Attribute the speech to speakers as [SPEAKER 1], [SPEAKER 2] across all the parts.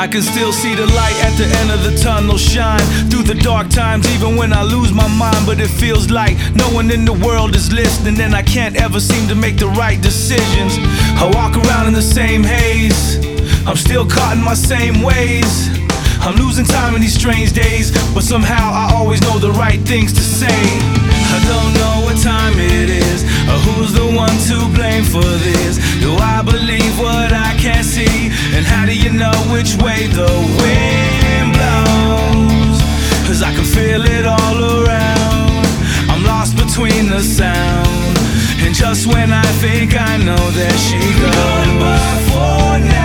[SPEAKER 1] I can still see the light at the end of the tunnel shine through the dark times, even when I lose my mind. But it feels like no one in the world is listening, and I can't ever seem to make the right decisions. I walk around in the same haze, I'm still caught in my same ways. I'm losing time in these strange days, but somehow I always know the right things to say. I don't know what time it is, or who's the one to blame for this. Do I believe what I can't see? And how do you know which way the wind blows? 'Cause I can feel it all around. I'm lost between the sound, and just when I think I know, there she goes. Goodbye for now.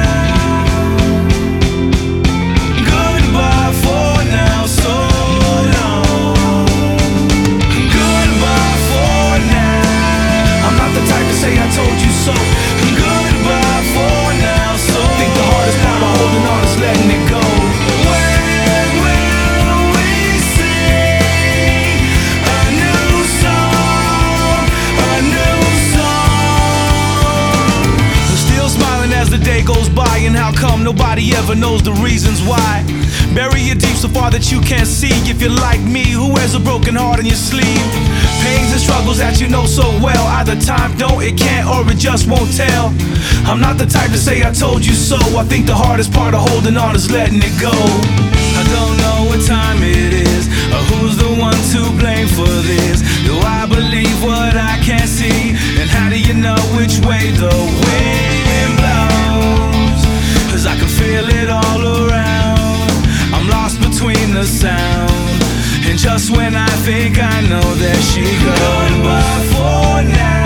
[SPEAKER 1] Goes by, and how come nobody ever knows the reasons why? Bury it deep so far that you can't see. If you're like me, who wears a broken heart on your sleeve? Pains and struggles that you know so well. Either time don't, it can't, or it just won't tell. I'm not the type to say I told you so. I think the hardest part of holding on is letting it go. I don't know what time it is, or who's the one to blame for this. Do I believe what I can't see? And how do you know which way the wind blows? 'Cause I can feel it all around. I'm lost between the sound, and just when I think I know, there she goes. Goodbye for now.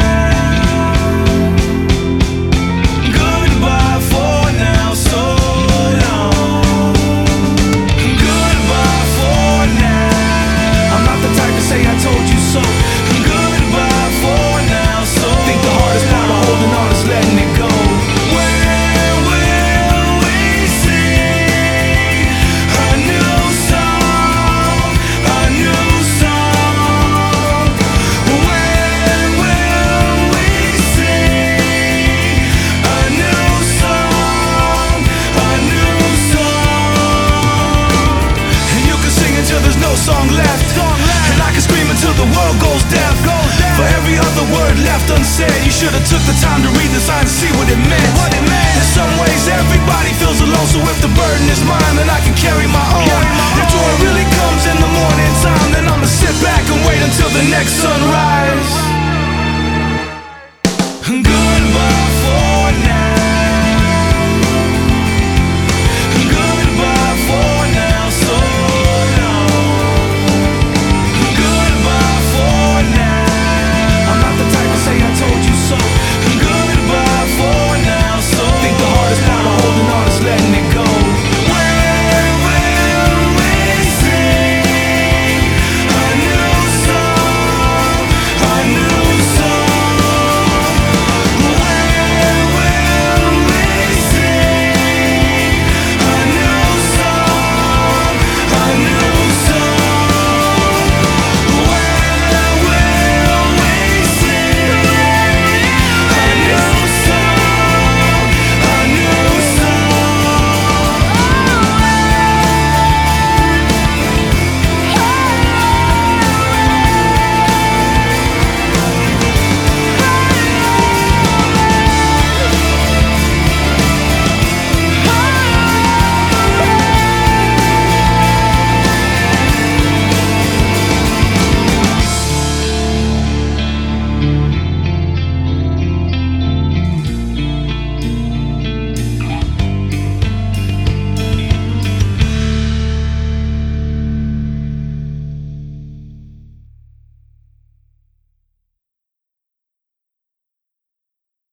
[SPEAKER 1] Song left, and I can scream until the world goes deaf. For every other word left unsaid, you should have took the time to read the signs and see what it meant. In some ways everybody feels alone, so if the burden is mine, then I can carry my own. If joy really comes in the morning time, then I'ma sit back